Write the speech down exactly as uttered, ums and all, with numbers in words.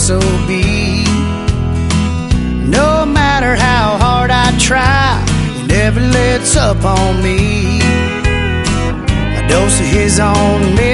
S O B. No matter how hard I try, he never lets up on me. A dose of his on me